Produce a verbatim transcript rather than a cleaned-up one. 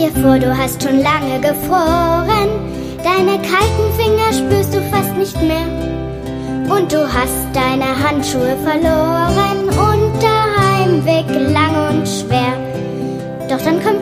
dir vor, du hast schon lange gefroren. Deine kalten Finger spürst du fast nicht mehr. Und du hast deine Handschuhe verloren und der Heimweg lang und schwer. Doch dann kommt